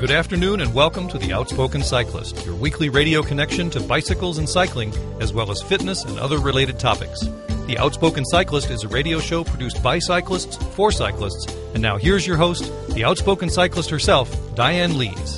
Good afternoon and welcome to The Outspoken Cyclist, your weekly radio connection to bicycles and cycling, as well as fitness and other related topics. The Outspoken Cyclist is a radio show produced by cyclists for cyclists. And now here's your host, the outspoken cyclist herself, Diane Lees.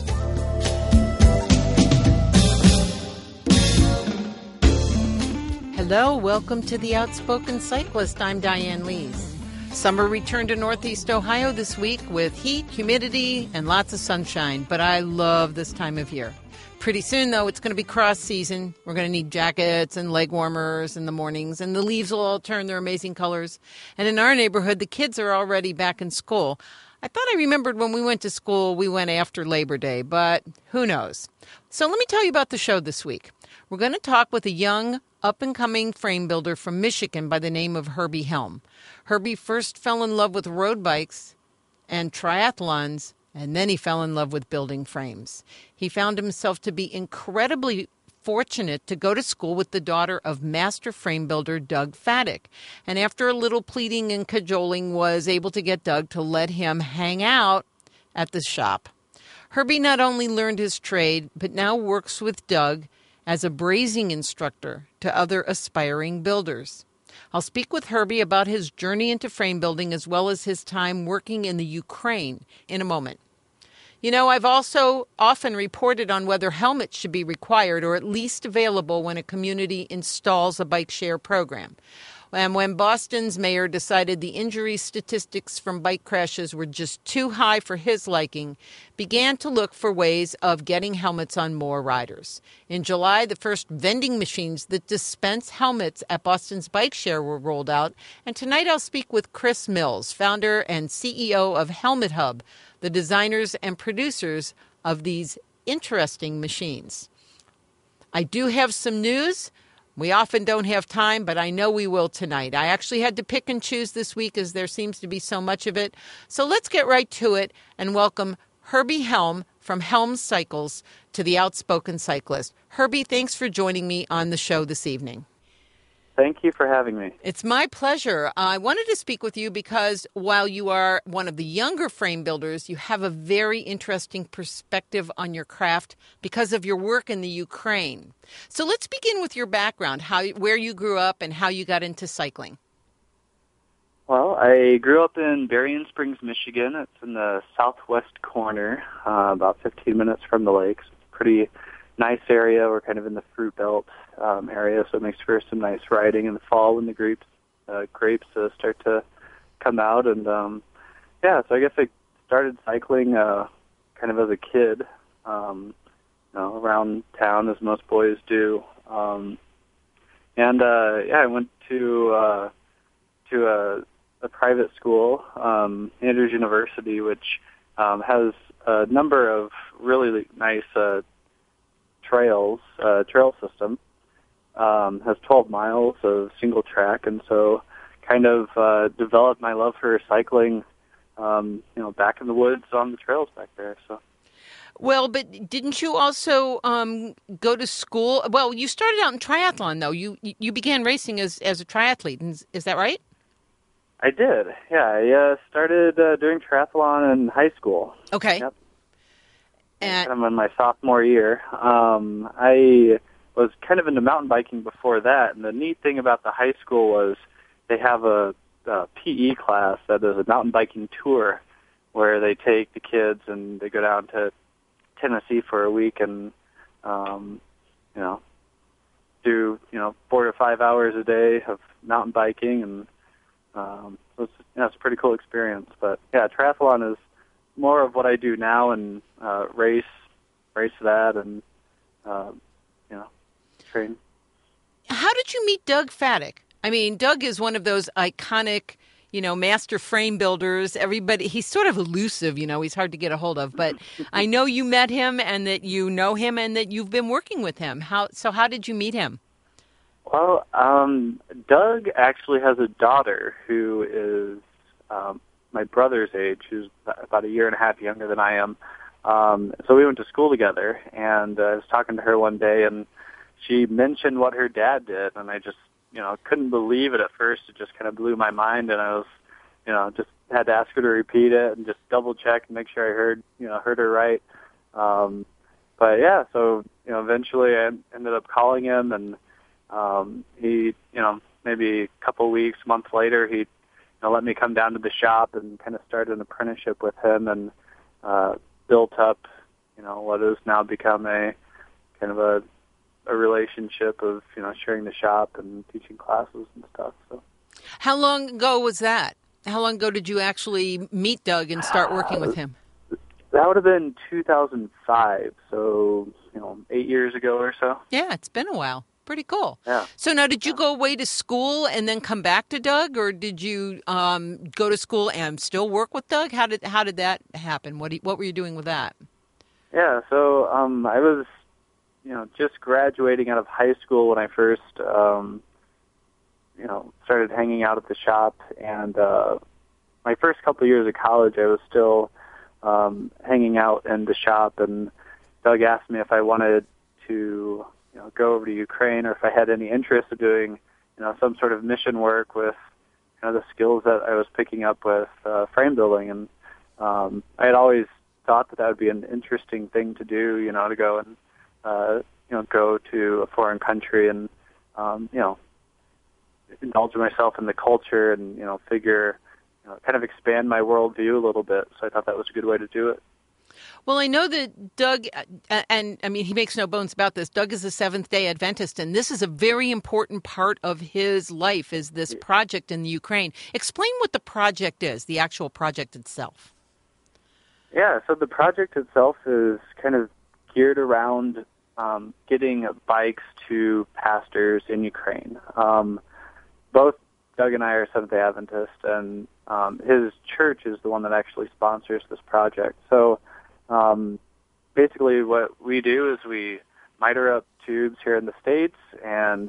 Hello, welcome to The Outspoken Cyclist. I'm Diane Lees. Summer returned to Northeast Ohio this week with heat, humidity, and lots of sunshine, but I love this time of year. Pretty soon, though, it's going to be cross season. We're going to need jackets and leg warmers in the mornings, and the leaves will all turn their amazing colors. And in our neighborhood, the kids are already back in school. I thought I remembered when we went to school, we went after Labor Day, but who knows? So let me tell you about the show this week. We're going to talk with a young, up-and-coming frame builder from Michigan by the name of Herbie Helm. Herbie first fell in love with road bikes and triathlons, and then he fell in love with building frames. He found himself to be incredibly fortunate to go to school with the daughter of master frame builder Doug Faddick, and after a little pleading and cajoling was able to get Doug to let him hang out at the shop. Herbie not only learned his trade, but now works with Doug as a brazing instructor to other aspiring builders. I'll speak with Herbie about his journey into frame building as well as his time working in the Ukraine in a moment. You know, I've also often reported on whether helmets should be required or at least available when a community installs a bike share program. And when Boston's mayor decided the injury statistics from bike crashes were just too high for his liking, began to look for ways of getting helmets on more riders. In July, the first vending machines that dispense helmets at Boston's bike share were rolled out. And tonight I'll speak with Chris Mills, founder and CEO of Helmet Hub, the designers and producers of these interesting machines. I do have some news. We often don't have time, but I know we will tonight. I actually had to pick and choose this week as there seems to be so much of it. So let's get right to it and welcome Herbie Helm from Helm Cycles to the Outspoken Cyclist. Herbie, thanks for joining me on the show this evening. Thank you for having me. It's my pleasure. I wanted to speak with you because while you are one of the younger frame builders, you have a very interesting perspective on your craft because of your work in the Ukraine. So let's begin with your background, where you grew up and how you got into cycling. Well, I grew up in Berrien Springs, Michigan. It's in the southwest corner, about 15 minutes from the lakes. Pretty nice area. We're kind of in the fruit belt area, so it makes for some nice riding in the fall when the grapes start to come out. And so I guess I started cycling kind of as a kid, around town as most boys do. I went to a private school, Andrews University, which has a number of really nice trail system. Has 12 miles of single track, and so kind of developed my love for cycling, back in the woods on the trails back there. So. Well, but didn't you also go to school? Well, you started out in triathlon, though. You began racing as a triathlete. Is that right? I did. Yeah, I started doing triathlon in high school. Okay. Yep. And I'm in my sophomore year. I was kind of into mountain biking before that, and the neat thing about the high school was they have a PE class that is a mountain biking tour where they take the kids and they go down to Tennessee for a week and, do, 4 to 5 hours a day of mountain biking, and it's a pretty cool experience. But, yeah, triathlon is more of what I do now, and race that, and train. How did you meet Doug Faddick? I mean, Doug is one of those iconic, master frame builders. He's sort of elusive, he's hard to get a hold of. But I know you met him and that you know him and that you've been working with him. How did you meet him? Well, Doug actually has a daughter who is my brother's age, who's about a year and a half younger than I am. So we went to school together, and I was talking to her one day, and she mentioned what her dad did, and I just, couldn't believe it at first. It just kind of blew my mind, and I was, just had to ask her to repeat it and just double check and make sure I heard her right. But yeah, so eventually I ended up calling him, and he, maybe a couple weeks, months later, he let me come down to the shop and kind of started an apprenticeship with him, and built up, what has now become a kind of a relationship of sharing the shop and teaching classes and stuff. So, how long ago was that? How long ago did you actually meet Doug and start working with him? That would have been 2005, so 8 years ago or so. Yeah, it's been a while. Pretty cool. Yeah. So now, did you go away to school and then come back to Doug, or did you go to school and still work with Doug? How did that happen? What were you doing with that? Yeah, so I was just graduating out of high school when I first started hanging out at the shop, and my first couple of years of college, I was still hanging out in the shop, and Doug asked me if I wanted to go over to Ukraine, or if I had any interest in doing some sort of mission work with the skills that I was picking up with frame building. And I had always thought that would be an interesting thing to do, to go and go to a foreign country and indulge myself in the culture and figure kind of expand my worldview a little bit. So I thought that was a good way to do it. Well, I know that Doug, and I mean, he makes no bones about this, Doug is a Seventh-day Adventist, and this is a very important part of his life, is this project in the Ukraine. Explain what the project is, the actual project itself. Yeah, so the project itself is kind of geared around getting bikes to pastors in Ukraine. Both Doug and I are Seventh-day Adventists, and his church is the one that actually sponsors this project. So basically what we do is we miter up tubes here in the States, and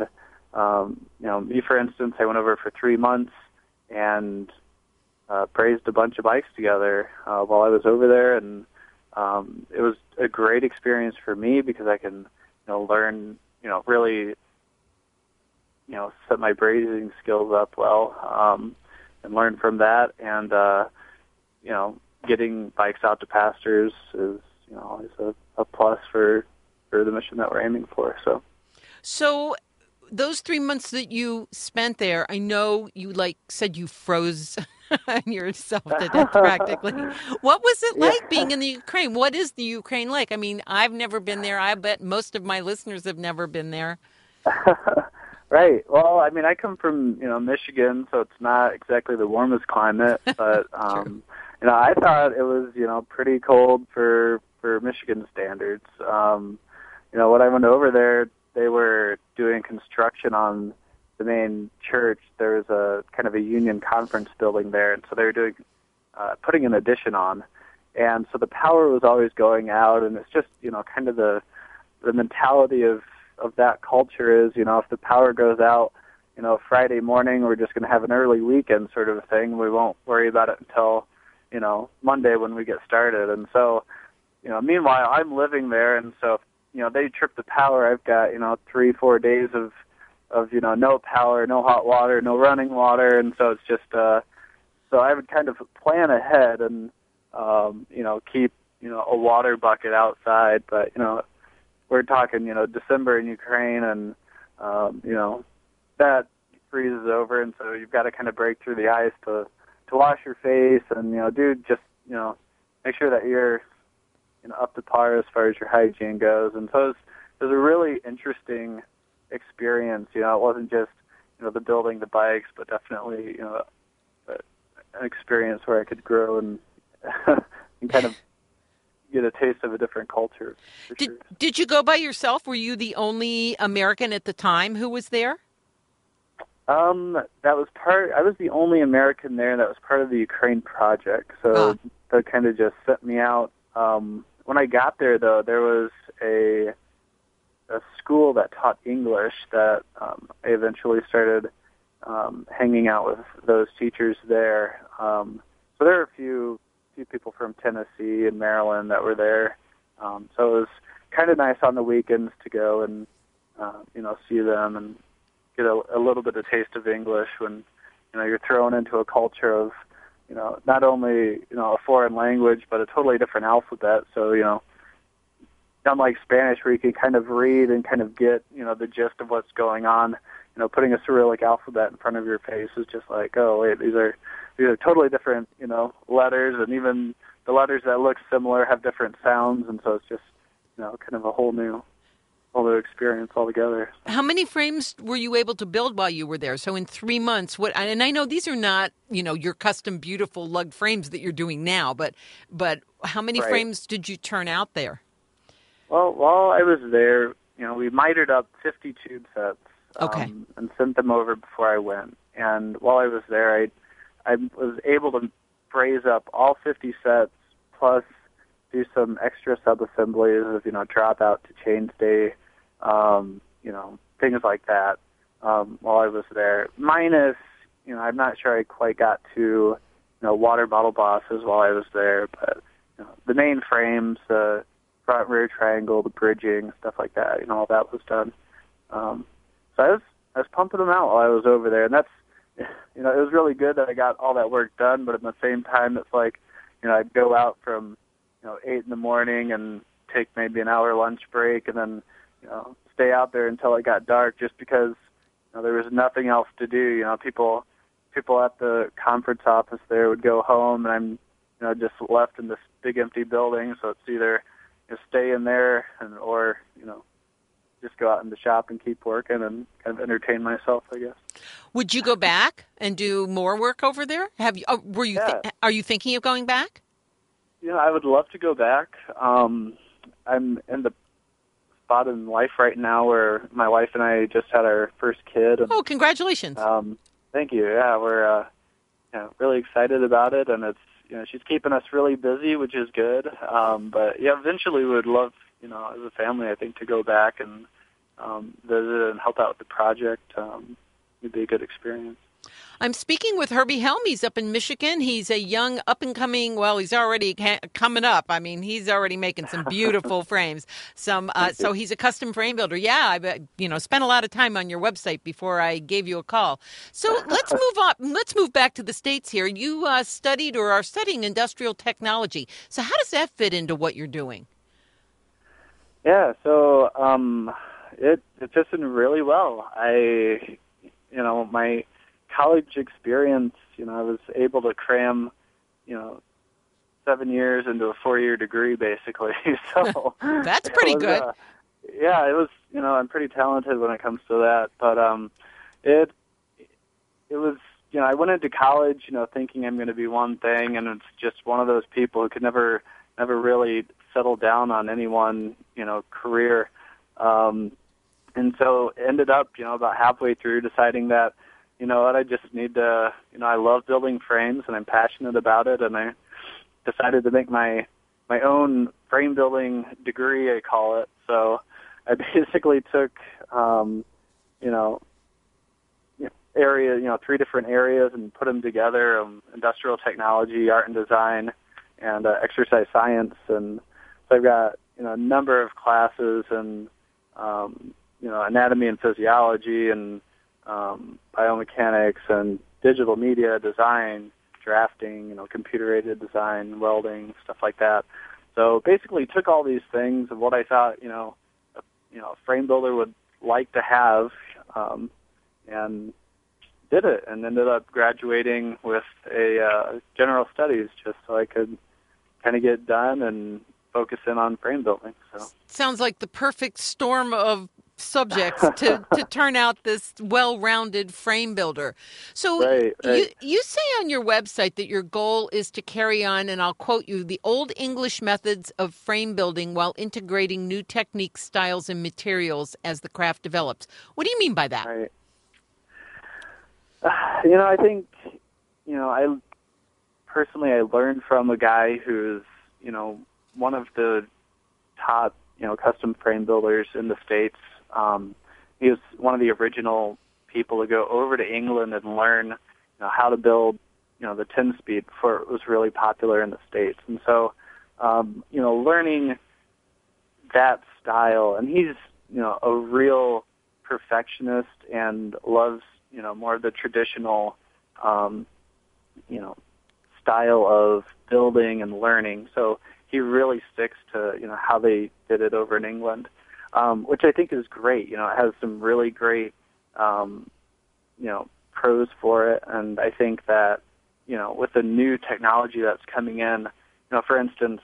me, for instance, I went over for 3 months and brazed a bunch of bikes together while I was over there, and it was a great experience for me because I can learn really set my brazing skills up well, and learn from that. And getting bikes out to pastors is always a plus for the mission that we're aiming for. So those 3 months that you spent there, I know you said you froze yourself to death practically. What was it like being in the Ukraine? What is the Ukraine like? I mean, I've never been there. I bet most of my listeners have never been there. Right. Well, I mean, I come from Michigan, so it's not exactly the warmest climate, but I thought it was pretty cold for Michigan standards. When I went over there, they were doing construction on the main church. There was a kind of a union conference building there, and so they were doing putting an addition on, and so the power was always going out, and it's just kind of the mentality of that culture is if the power goes out Friday morning, we're just going to have an early weekend sort of a thing. We won't worry about it until Monday when we get started. And so meanwhile I'm living there, and so they trip the power, I've got 3-4 days of no power, no hot water, no running water. And so it's just so I would kind of plan ahead and keep a water bucket outside. But we're talking December in Ukraine, and that freezes over, and so you've got to kind of break through the ice to wash your face, and just make sure that you're up to par as far as your hygiene goes. And so it was a really interesting experience. It wasn't just the building the bikes, but definitely an experience where I could grow and and kind of get a taste of a different culture. Did you go by yourself? Were you the only American at the time who was there? That was I was the only American there, and that was part of the Ukraine project. So that kind of just sent me out. When I got there, though, there was a school that taught English that I eventually started hanging out with those teachers there. So there were a few people from Tennessee and Maryland that were there. So it was kind of nice on the weekends to go and see them and get a little bit of taste of English when you're thrown into a culture of not only a foreign language but a totally different alphabet. So unlike Spanish where you can kind of read and kind of get, the gist of what's going on, putting a Cyrillic alphabet in front of your face is just like, oh, wait, these are totally different, letters, and even the letters that look similar have different sounds, and so it's just, kind of a whole new experience altogether. How many frames were you able to build while you were there? So in 3 months, and I know these are not, your custom beautiful lug frames that you're doing now, but how many frames did you turn out there? Well, while I was there, we mitered up 50 tube sets and sent them over before I went. And while I was there, I was able to braze up all 50 sets plus do some extra sub-assemblies of, drop out to chainstay, things like that while I was there. Minus, I'm not sure I quite got to, water bottle bosses while I was there, but the main frames, the front rear triangle, the bridging, stuff like that, all that was done. So I was pumping them out while I was over there, and that's, it was really good that I got all that work done, but at the same time, it's like, I'd go out from 8 in the morning and take maybe an hour lunch break and then, stay out there until it got dark just because there was nothing else to do. People at the conference office there would go home, and I'm, just left in this big empty building. So it's either stay in there or just go out in the shop and keep working and kind of entertain myself, I guess. Would you go back and do more work over there? Have you? Are you thinking of going back? I would love to go back. I'm in the spot in life right now where my wife and I just had our first kid. And, congratulations. Thank you. Yeah, we're really excited about it, and it's she's keeping us really busy, which is good. But yeah, eventually we would love, as a family, I think, to go back and visit and help out with the project. It'd be a good experience. I'm speaking with Herbie Helm. He's up in Michigan. He's a young, up-and-coming, he's already coming up. I mean, he's already making some beautiful frames. So he's a custom frame builder. Yeah, I spent a lot of time on your website before I gave you a call. So let's move on. Let's move back to the States here. You studied or are studying industrial technology. So how does that fit into what you're doing? Yeah, so it fits in really well. My college experience, I was able to cram, 7 years into a 4-year degree, basically. So that's pretty good. Yeah, it was, I'm pretty talented when it comes to that. But it was, I went into college, thinking I'm going to be one thing, and it's just one of those people who could never really settle down on any one, career. And so ended up, about halfway through deciding that, I just need to, I love building frames and I'm passionate about it, and I decided to make my own frame building degree, I call it. So I basically took, area, 3 different areas and put them together, industrial technology, art and design, and exercise science. And so I've got, a number of classes and, anatomy and physiology and biomechanics and digital media design, drafting, computer-aided design, welding, stuff like that. So basically took all these things of what I thought, a frame builder would like to have, and did it, and ended up graduating with a general studies just so I could kind of get done and focus in on frame building. So sounds like the perfect storm of subjects to turn out this well-rounded frame builder. So right. You say on your website that your goal is to carry on, and I'll quote you, the old English methods of frame building while integrating new techniques, styles, and materials as the craft develops. What do you mean by that? Right. I think, I personally, I learned from a guy who's, one of the top, custom frame builders in the States. He was one of the original people to go over to England and learn, how to build, the 10-speed before it was really popular in the States. And so, learning that style, and he's, a real perfectionist and loves, more of the traditional, style of building and learning. So he really sticks to, how they did it over in England, which I think is great. It has some really great, pros for it. And I think that, with the new technology that's coming in, for instance,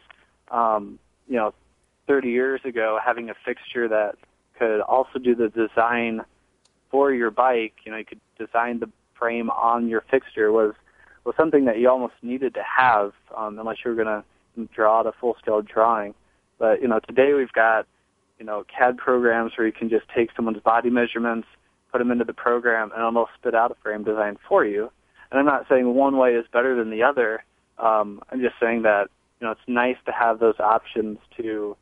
30 years ago, having a fixture that could also do the design for your bike, you could design the frame on your fixture was something that you almost needed to have, unless you were going to draw out a full-scale drawing. But, today we've got, CAD programs where you can just take someone's body measurements, put them into the program, and it'll spit out a frame design for you. And I'm not saying one way is better than the other. I'm just saying that, it's nice to have those options to,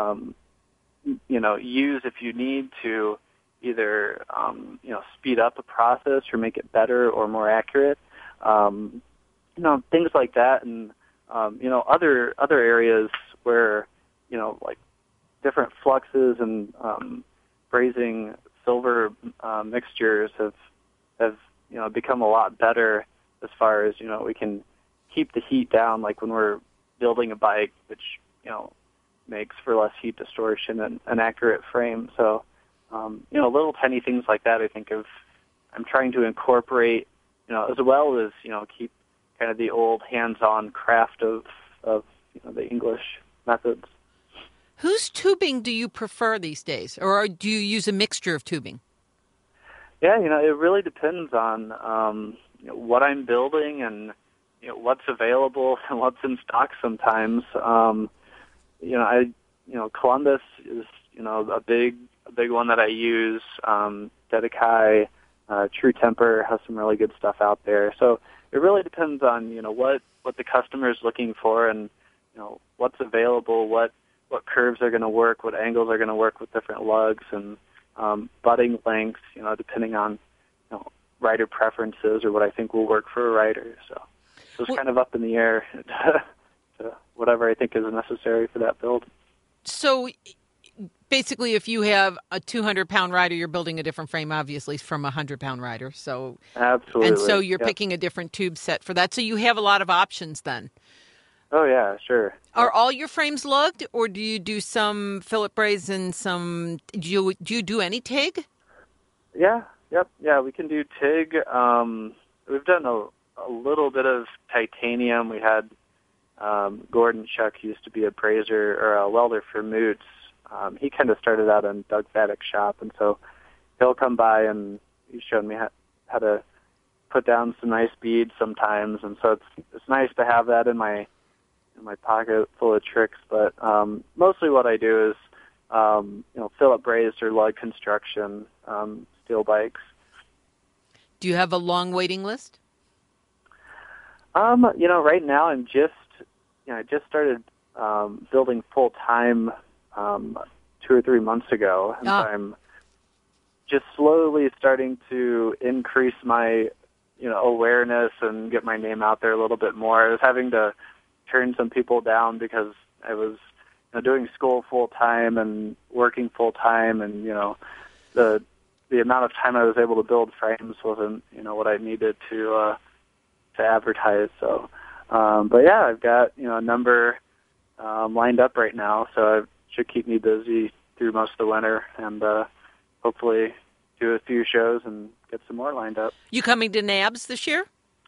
use if you need to either, speed up a process or make it better or more accurate. Things like that. And, other areas where, like different fluxes and brazing silver mixtures have become a lot better as far as, we can keep the heat down, like when we're building a bike, which, makes for less heat distortion and an accurate frame. So, little tiny things like that I think I'm trying to incorporate, as well as, keep kind of the old hands-on craft of the English methods. Whose tubing do you prefer these days, or do you use a mixture of tubing? Yeah, it really depends on what I'm building and what's available and what's in stock sometimes. Columbus is a big one that I use. Dedikai, True Temper has some really good stuff out there. So it really depends on what the customer is looking for and what's available, what curves are going to work, what angles are going to work with different lugs, and butting lengths, depending on rider preferences or what I think will work for a rider. So it's kind of up in the air to whatever I think is necessary for that build. So basically, if you have a 200-pound rider, you're building a different frame, obviously, from a 100-pound rider. So absolutely. And so you're picking a different tube set for that. So you have a lot of options then. Oh, yeah, sure. Are all your frames lugged, or do you do some fillet braze and some... Do you do any TIG? Yeah, we can do TIG. We've done a little bit of titanium. We had Gordon Shuck used to be a brazier or a welder for Moots. He kind of started out in Doug Vadek's shop, and so he'll come by and he's shown me how to put down some nice beads sometimes, and so it's nice to have that in my pocket full of tricks. But mostly what I do is fillet brazed or lug construction steel bikes. Do you have a long waiting list? Right now I just started building full time 2 or 3 months ago, and I'm just slowly starting to increase my awareness and get my name out there a little bit more. I was having to turn some people down because I was doing school full time and working full time, and the amount of time I was able to build frames wasn't what I needed to advertise. So, but yeah, I've got a number lined up right now, so it should keep me busy through most of the winter, and hopefully do a few shows and get some more lined up. You coming to NABS this year?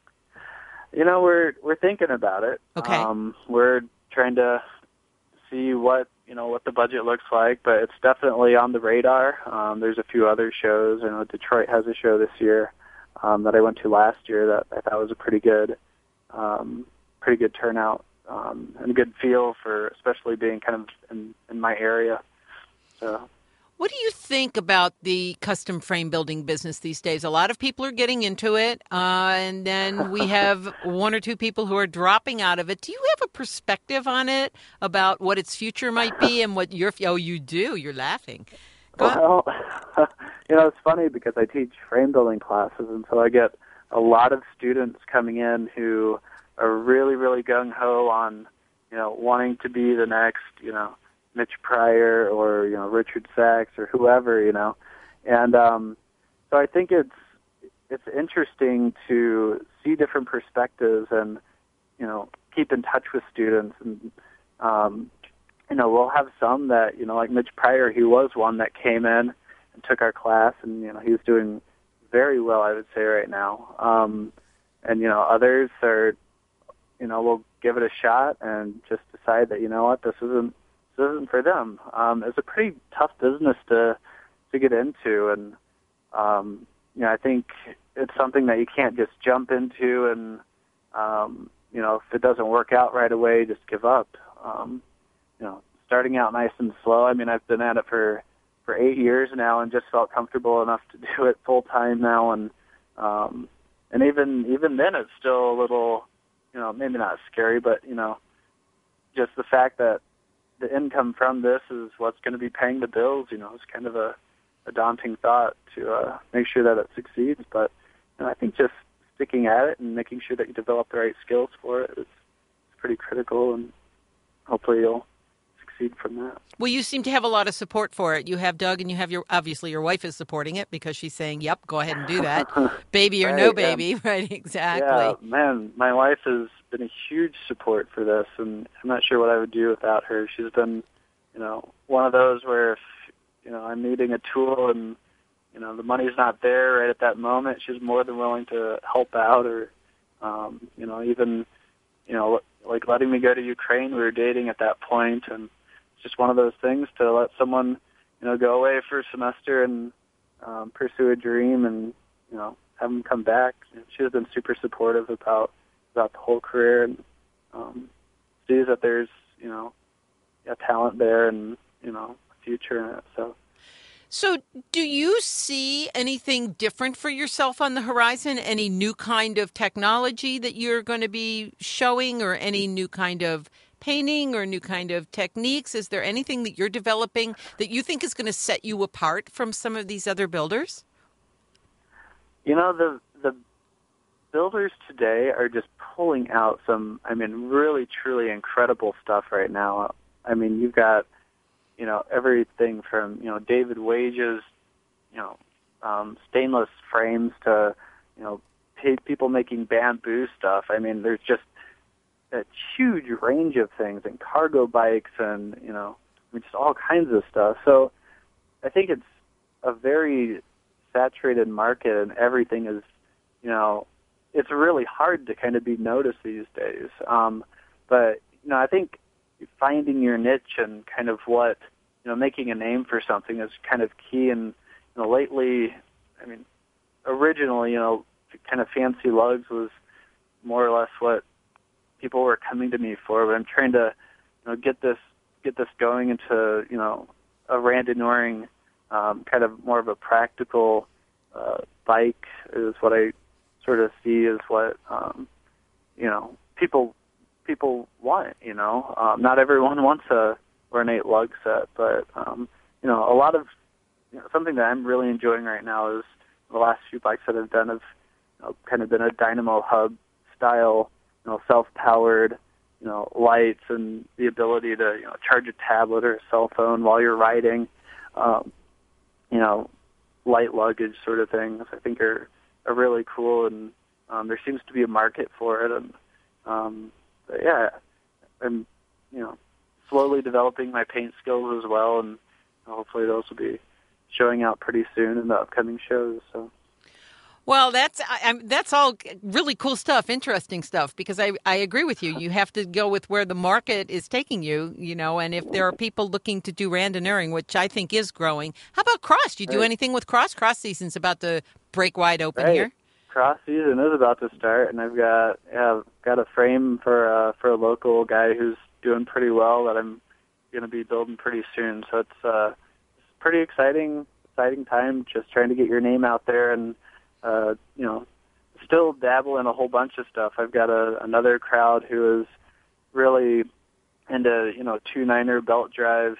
We're thinking about it. Okay. We're trying to see what the budget looks like, but it's definitely on the radar. There's a few other shows. I know Detroit has a show this year that I went to last year that I thought was a pretty good turnout and a good feel for, especially being kind of in my area. So. What do you think about the custom frame building business these days? A lot of people are getting into it, and then we have 1 or 2 people who are dropping out of it. Do you have a perspective on it about what its future might be and what you do? You're laughing. Well, it's funny because I teach frame building classes, and so I get a lot of students coming in who are really, really gung-ho on, wanting to be the next, Mitch Pryor or Richard Sachs or whoever, and so I think it's interesting to see different perspectives and keep in touch with students and we'll have some that, like Mitch Pryor, he was one that came in and took our class, and, he's doing very well, I would say, right now. And, others are, will give it a shot and just decide that, this isn't for them. It's a pretty tough business to get into, and, I think it's something that you can't just jump into and, if it doesn't work out right away, just give up. Starting out nice and slow. I mean, I've been at it for 8 years now and just felt comfortable enough to do it full time now. And even then it's still a little, maybe not scary, but, just the fact that the income from this is what's going to be paying the bills, is kind of a daunting thought to make sure that it succeeds. But I think just sticking at it and making sure that you develop the right skills for it is pretty critical, and hopefully you'll succeed from that. Well, you seem to have a lot of support for it. You have Doug, and you have obviously your wife is supporting it because she's saying, yep, go ahead and do that. Baby or right, no baby, right, exactly. Yeah, man, my wife has been a huge support for this, and I'm not sure what I would do without her. She's been, one of those where if, I'm needing a tool and, the money's not there right at that moment, she's more than willing to help out, or, even, like letting me go to Ukraine. We were dating at that point, and it's just one of those things to let someone, go away for a semester and pursue a dream, and, have them come back. She's been super supportive about the whole career, and sees that there's, a talent there and, a future in it. So do you see anything different for yourself on the horizon? Any new kind of technology that you're going to be showing, or any new kind of painting or new kind of techniques? Is there anything that you're developing that you think is going to set you apart from some of these other builders? The builders today are just pulling out some, really, truly incredible stuff right now. You've got, everything from, David Wage's, stainless frames to, people making bamboo stuff. There's just a huge range of things, and cargo bikes and, just all kinds of stuff. So I think it's a very saturated market, and everything is, it's really hard to kind of be noticed these days. But, I think finding your niche and kind of what, making a name for something is kind of key. And, lately, originally, kind of fancy lugs was more or less what people were coming to me for. But I'm trying to, get this going into, a randonneuring, kind of more of a practical bike is what I sort of see as what, people want, not everyone wants a ornate lug set, but, a lot of, something that I'm really enjoying right now is the last few bikes that I've done have kind of been a dynamo hub style, self-powered, lights, and the ability to, charge a tablet or a cell phone while you're riding, light luggage sort of things I think are really cool, and there seems to be a market for it. And but yeah, I'm slowly developing my paint skills as well, and hopefully those will be showing out pretty soon in the upcoming shows. So. Well, that's all really cool stuff, interesting stuff, because I agree with you. You have to go with where the market is taking you, and if there are people looking to do randonneuring, which I think is growing. How about cross? Do you do anything with cross? Cross season's about to break wide open here. Cross season is about to start, and I've got a frame for a local guy who's doing pretty well that I'm going to be building pretty soon. So it's pretty exciting time, just trying to get your name out there, and still dabble in a whole bunch of stuff. I've got another crowd who is really into 2.9er belt drive,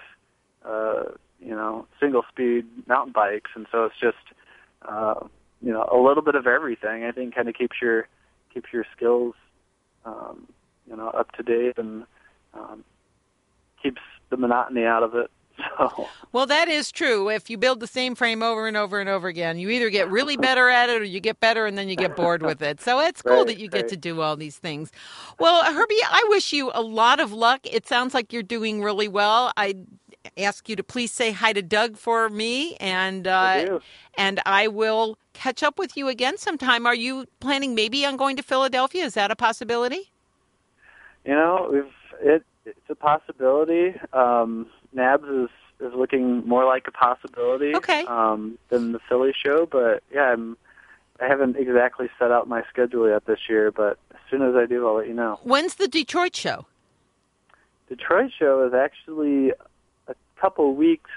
single speed mountain bikes, and so it's just a little bit of everything. I think kind of keeps your skills up to date, and keeps the monotony out of it. So, well, that is true. If you build the same frame over and over and over again, you either get really better at it or you get better and then you get bored with it. So it's cool that you get to do all these things. Well, Herbie, I wish you a lot of luck. It sounds like you're doing really well. I ask you to please say hi to Doug for me, and I will catch up with you again sometime. Are you planning maybe on going to Philadelphia? Is that a possibility? It's a possibility. NABS is looking more like a possibility than the Philly show, but yeah, I haven't exactly set out my schedule yet this year, but as soon as I do, I'll let you know. When's the Detroit show? Detroit show is actually a couple weeks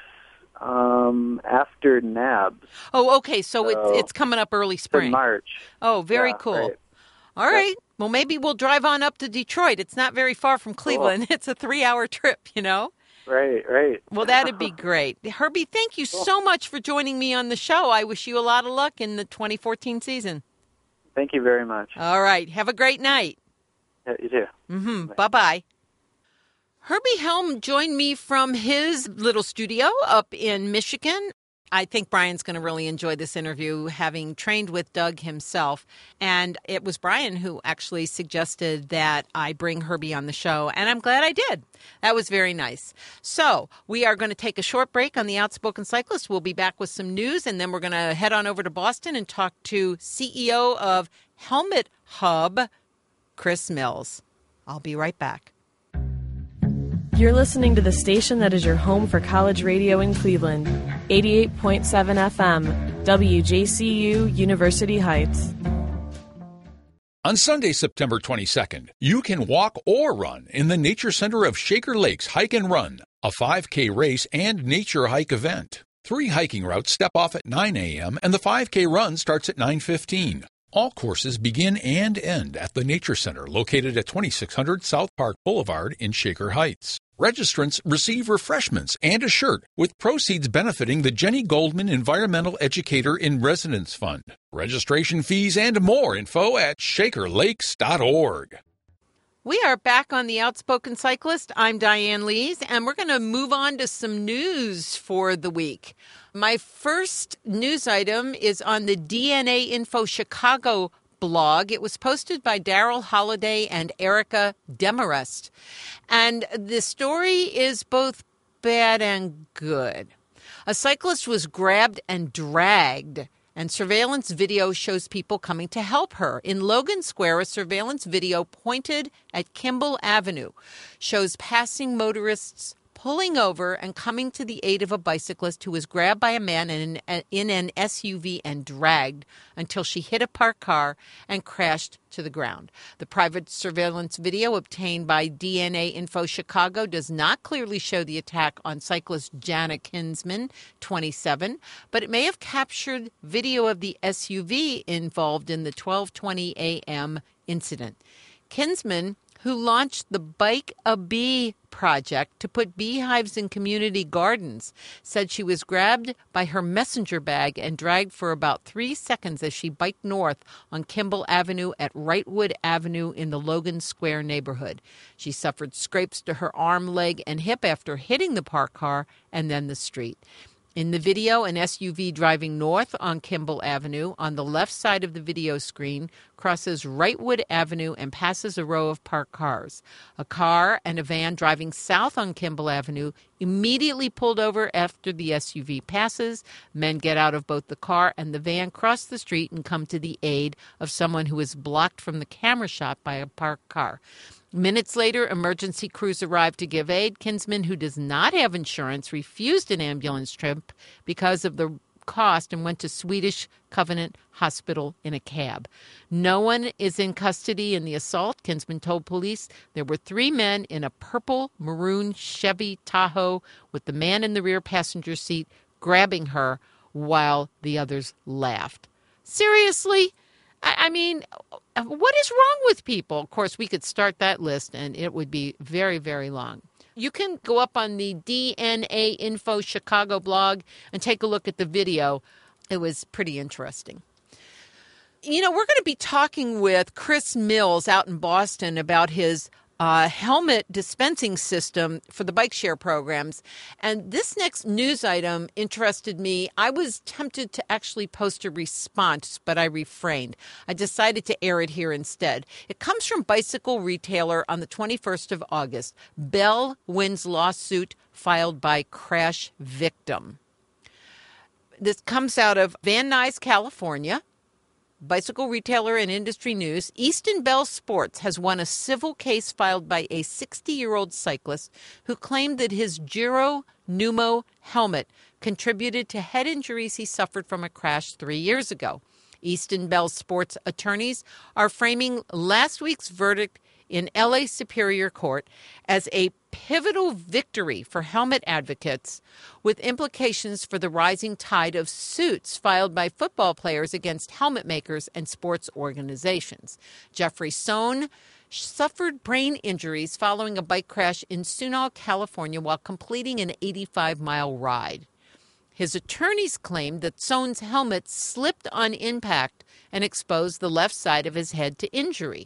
after NABS. Oh, okay, so it's coming up early spring. In March. Oh, very cool. Right. All right. Well, maybe we'll drive on up to Detroit. It's not very far from Cleveland. Cool. It's a 3-hour trip, Right. Well, that'd be great. Herbie, thank you so much for joining me on the show. I wish you a lot of luck in the 2014 season. Thank you very much. All right. Have a great night. Yeah, you too. Mm-hmm. Bye-bye. Herbie Helm joined me from his little studio up in Michigan. I think Brian's going to really enjoy this interview, having trained with Doug himself. And it was Brian who actually suggested that I bring Herbie on the show, and I'm glad I did. That was very nice. So we are going to take a short break on the Outspoken Cyclist. We'll be back with some news, and then we're going to head on over to Boston and talk to CEO of Helmet Hub, Chris Mills. I'll be right back. You're listening to the station that is your home for college radio in Cleveland, 88.7 FM, WJCU, University Heights. On Sunday, September 22nd, you can walk or run in the Nature Center of Shaker Lakes Hike and Run, a 5K race and nature hike event. 3 hiking routes step off at 9 a.m. and the 5K run starts at 9:15. All courses begin and end at the Nature Center, located at 2600 South Park Boulevard in Shaker Heights. Registrants receive refreshments and a shirt, with proceeds benefiting the Jenny Goldman Environmental Educator in Residence Fund. Registration fees and more info at shakerlakes.org. We are back on the Outspoken Cyclist. I'm Diane Lees, and we're going to move on to some news for the week. My first news item is on the DNA Info Chicago blog. It was posted by Daryl Holliday and Erica Demarest. And the story is both bad and good. A cyclist was grabbed and dragged, and surveillance video shows people coming to help her. In Logan Square, a surveillance video pointed at Kimball Avenue shows passing motorists pulling over and coming to the aid of a bicyclist who was grabbed by a man in an SUV and dragged until she hit a parked car and crashed to the ground. The private surveillance video obtained by DNA Info Chicago does not clearly show the attack on cyclist Jana Kinsman, 27, but it may have captured video of the SUV involved in the 12:20 a.m. incident. Kinsman, who launched the Bike a Bee project to put beehives in community gardens, said she was grabbed by her messenger bag and dragged for about 3 seconds as she biked north on Kimball Avenue at Wrightwood Avenue in the Logan Square neighborhood. She suffered scrapes to her arm, leg, and hip after hitting the parked car and then the street. In the video, an SUV driving north on Kimball Avenue on the left side of the video screen crosses Wrightwood Avenue and passes a row of parked cars. A car and a van driving south on Kimball Avenue immediately pulled over after the SUV passes. Men get out of both the car and the van, cross the street, and come to the aid of someone who is blocked from the camera shot by a parked car. Minutes later, emergency crews arrived to give aid. Kinsman, who does not have insurance, refused an ambulance trip because of the cost and went to Swedish Covenant Hospital in a cab. No one is in custody in the assault. Kinsman told police there were 3 men in a purple maroon Chevy Tahoe with the man in the rear passenger seat grabbing her while the others laughed. Seriously? I mean, what is wrong with people? Of course, we could start that list, and it would be very, very long. You can go up on the DNA Info Chicago blog and take a look at the video. It was pretty interesting. We're going to be talking with Chris Mills out in Boston about his helmet dispensing system for the bike share programs. And this next news item interested me. I was tempted to actually post a response, but I refrained. I decided to air it here instead. It comes from bicycle retailer on the 21st of August. Bell wins lawsuit filed by crash victim. This comes out of Van Nuys, California. Bicycle retailer and industry news. Easton Bell Sports has won a civil case filed by a 60-year-old cyclist who claimed that his Giro Pneumo helmet contributed to head injuries he suffered from a crash 3 years ago. Easton Bell Sports attorneys are framing last week's verdict in L.A. Superior Court as a pivotal victory for helmet advocates, with implications for the rising tide of suits filed by football players against helmet makers and sports organizations. Jeffrey Sohn suffered brain injuries following a bike crash in Sunol, California, while completing an 85-mile ride. His attorneys claimed that Sohn's helmet slipped on impact and exposed the left side of his head to injury.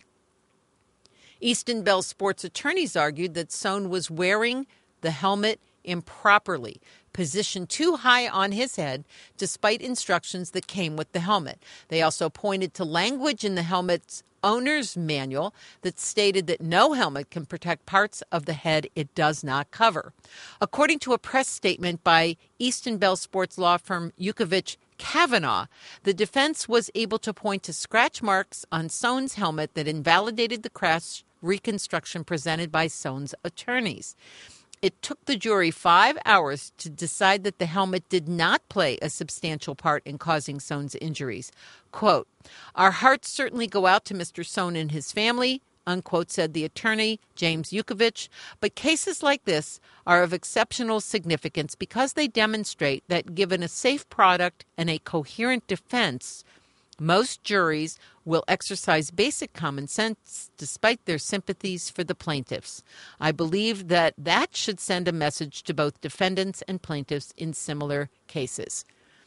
Easton Bell Sports attorneys argued that Sohn was wearing the helmet improperly, positioned too high on his head, despite instructions that came with the helmet. They also pointed to language in the helmet's owner's manual that stated that no helmet can protect parts of the head it does not cover. According to a press statement by Easton Bell Sports law firm Yukovich Kavanaugh, the defense was able to point to scratch marks on Sohn's helmet that invalidated the crash reconstruction presented by Sohn's attorneys. It took the jury 5 hours to decide that the helmet did not play a substantial part in causing Sohn's injuries. Quote, "Our hearts certainly go out to Mr. Sohn and his family," unquote, said the attorney, James Yukovich. But cases like this are of exceptional significance because they demonstrate that given a safe product and a coherent defense, most juries will exercise basic common sense despite their sympathies for the plaintiffs. I believe that should send a message to both defendants and plaintiffs in similar cases.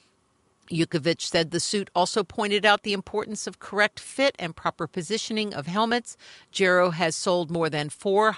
Yukovich said the suit also pointed out the importance of correct fit and proper positioning of helmets. Giro has sold more than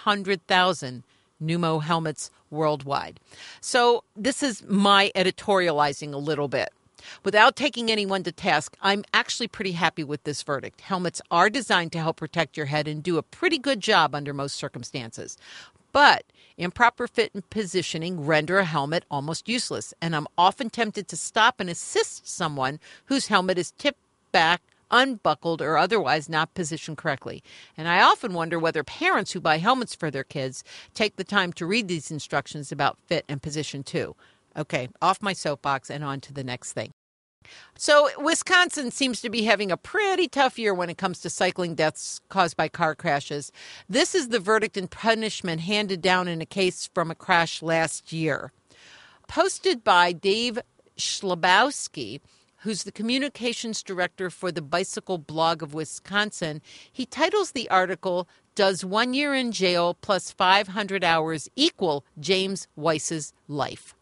400,000 Pneumo helmets worldwide. So this is my editorializing a little bit. Without taking anyone to task, I'm actually pretty happy with this verdict. Helmets are designed to help protect your head and do a pretty good job under most circumstances. But improper fit and positioning render a helmet almost useless, and I'm often tempted to stop and assist someone whose helmet is tipped back, unbuckled, or otherwise not positioned correctly. And I often wonder whether parents who buy helmets for their kids take the time to read these instructions about fit and position too. Okay, off my soapbox and on to the next thing. So Wisconsin seems to be having a pretty tough year when it comes to cycling deaths caused by car crashes. This is the verdict and punishment handed down in a case from a crash last year. Posted by Dave Schlabowski, who's the communications director for the Bicycle Blog of Wisconsin, he titles the article, "Does 1 year in jail plus 500 hours equal James Weiss's life?"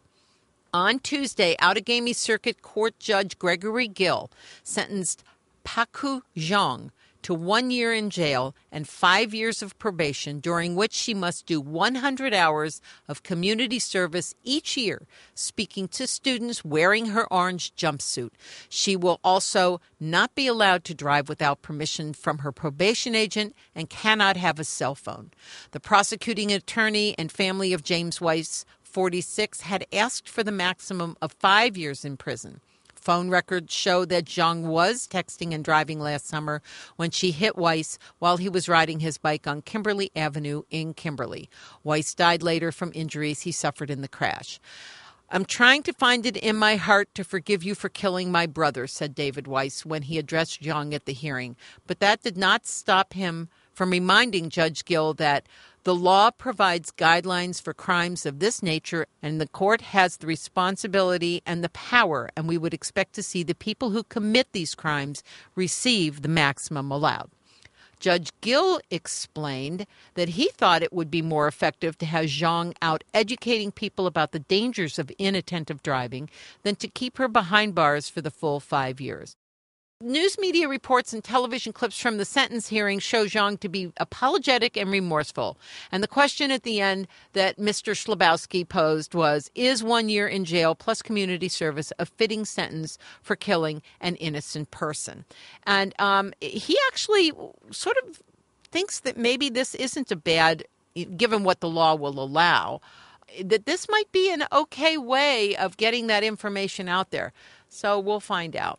On Tuesday, Outagamie Circuit Court Judge Gregory Gill sentenced Paku Zhang to 1 year in jail and 5 years of probation, during which she must do 100 hours of community service each year, speaking to students wearing her orange jumpsuit. She will also not be allowed to drive without permission from her probation agent and cannot have a cell phone. The prosecuting attorney and family of James Weiss, 46, had asked for the maximum of 5 years in prison. Phone records show that Zhang was texting and driving last summer when she hit Weiss while he was riding his bike on Kimberly Avenue in Kimberly. Weiss died later from injuries he suffered in the crash. "I'm trying to find it in my heart to forgive you for killing my brother," said David Weiss when he addressed Zhang at the hearing. But that did not stop him from reminding Judge Gill that the law provides guidelines for crimes of this nature, and the court has the responsibility and the power, and we would expect to see the people who commit these crimes receive the maximum allowed. Judge Gill explained that he thought it would be more effective to have Zhang out educating people about the dangers of inattentive driving than to keep her behind bars for the full 5 years. News media reports and television clips from the sentence hearing show Zhang to be apologetic and remorseful. And the question at the end that Mr. Schlabowski posed was, is 1 year in jail plus community service a fitting sentence for killing an innocent person? And he actually sort of thinks that maybe this isn't a bad, given what the law will allow, that this might be an okay way of getting that information out there. So we'll find out.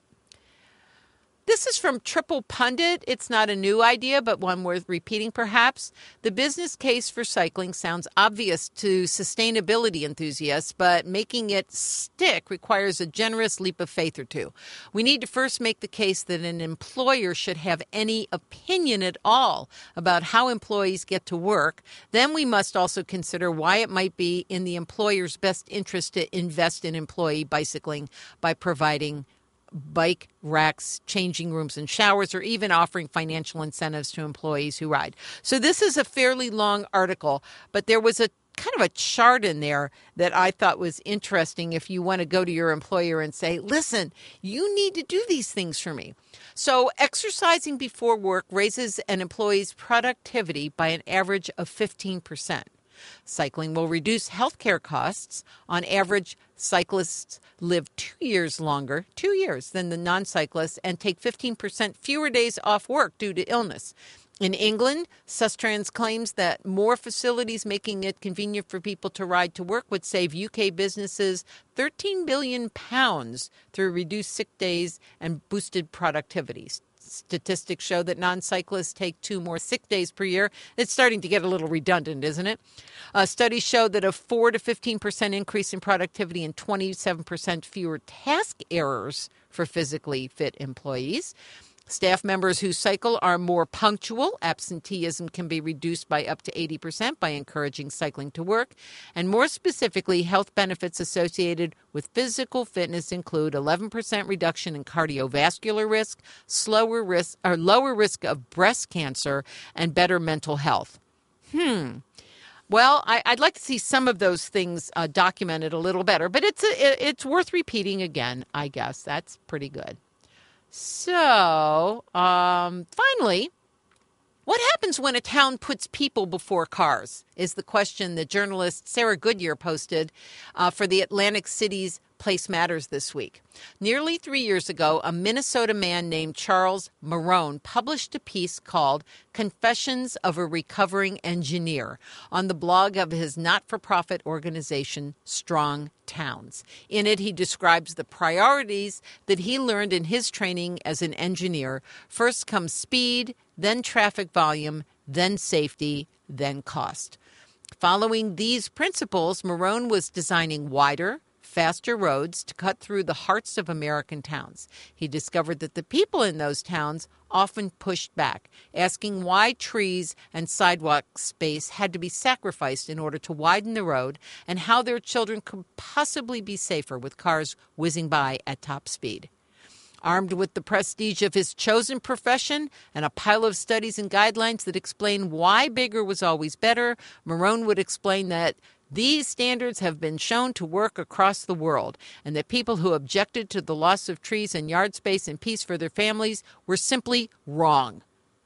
This is from Triple Pundit. It's not a new idea, but one worth repeating perhaps. The business case for cycling sounds obvious to sustainability enthusiasts, but making it stick requires a generous leap of faith or two. We need to first make the case that an employer should have any opinion at all about how employees get to work. Then we must also consider why it might be in the employer's best interest to invest in employee bicycling by providing bike racks, changing rooms and showers, or even offering financial incentives to employees who ride. So this is a fairly long article, but there was a kind of a chart in there that I thought was interesting if you want to go to your employer and say, listen, you need to do these things for me. So exercising before work raises an employee's productivity by an average of 15%. Cycling will reduce healthcare costs. On average, cyclists live 2 years longer, 2 years, than the non-cyclists and take 15% fewer days off work due to illness. In England, Sustrans claims that more facilities making it convenient for people to ride to work would save UK businesses £13 billion through reduced sick days and boosted productivity. Statistics show that non-cyclists take 2 more sick days per year. It's starting to get a little redundant, isn't it? Studies show that a 4 to 15% increase in productivity and 27% fewer task errors for physically fit employees. Staff members who cycle are more punctual. Absenteeism can be reduced by up to 80% by encouraging cycling to work. And more specifically, health benefits associated with physical fitness include 11% reduction in cardiovascular risk, lower risk of breast cancer, and better mental health. Well, I'd like to see some of those things documented a little better, but it's worth repeating again, I guess. That's pretty good. So, finally, what happens when a town puts people before cars is the question that journalist Sarah Goodyear posted for the Atlantic City's Place Matters this week. Nearly 3 years ago, a Minnesota man named Charles Marone published a piece called Confessions of a Recovering Engineer on the blog of his not-for-profit organization, Strong Towns. In it, he describes the priorities that he learned in his training as an engineer. First comes speed, then traffic volume, then safety, then cost. Following these principles, Marone was designing wider, faster roads to cut through the hearts of American towns. He discovered that the people in those towns often pushed back, asking why trees and sidewalk space had to be sacrificed in order to widen the road and how their children could possibly be safer with cars whizzing by at top speed. Armed with the prestige of his chosen profession and a pile of studies and guidelines that explain why bigger was always better, Marone would explain that these standards have been shown to work across the world, and that people who objected to the loss of trees and yard space and peace for their families were simply wrong.